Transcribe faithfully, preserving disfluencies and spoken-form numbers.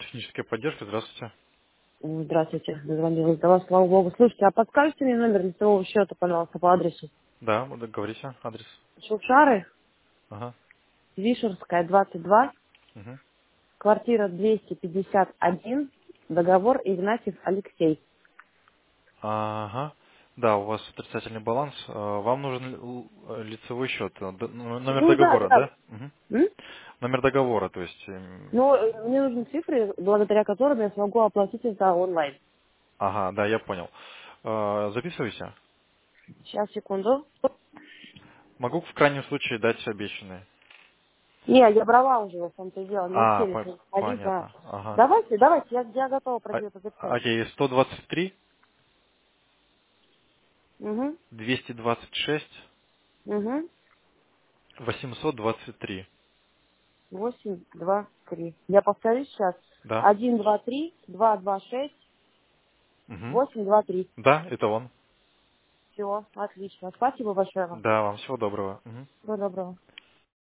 Техническая поддержка, здравствуйте. М, Здравствуйте, дозвонилась до вас, слава богу. Слушайте, а подскажете мне номер лицевого счета, пожалуйста, по адресу? Да, вы говорите, адрес. Шушары, Ага. Вишерская, двадцать два, Мгм. квартира двести пятьдесят один, договор Игнатьев Алексей. Ага. Да, у вас отрицательный баланс. Э, Вам нужен ли- л- э, лицевой счет. э, д- н- Номер Ну да, договора, да. да? Мгм. М? Номер договора, то есть... эм, Ну, э, мне нужны цифры, благодаря которым я смогу оплатить это онлайн. Ага, да, я понял. Э, Записывайте. Сейчас, секунду. Могу в крайнем случае дать обещанные. Не, я брала уже, в том-то и дело, не А, успели по- ходить, да. понятно. Ага. Давайте, давайте, я, я готова А- пройти записать. Окей, сто двадцать три, Угу, двести двадцать шесть, угу. восемьсот двадцать три. Восемь, два, три. Я повторю сейчас. Да. Один, два, три, два, два, шесть, Мгм. восемь, два, три. Да, это он. Все, отлично. Спасибо большое вам. Да, вам всего доброго. Мгм. Всего доброго.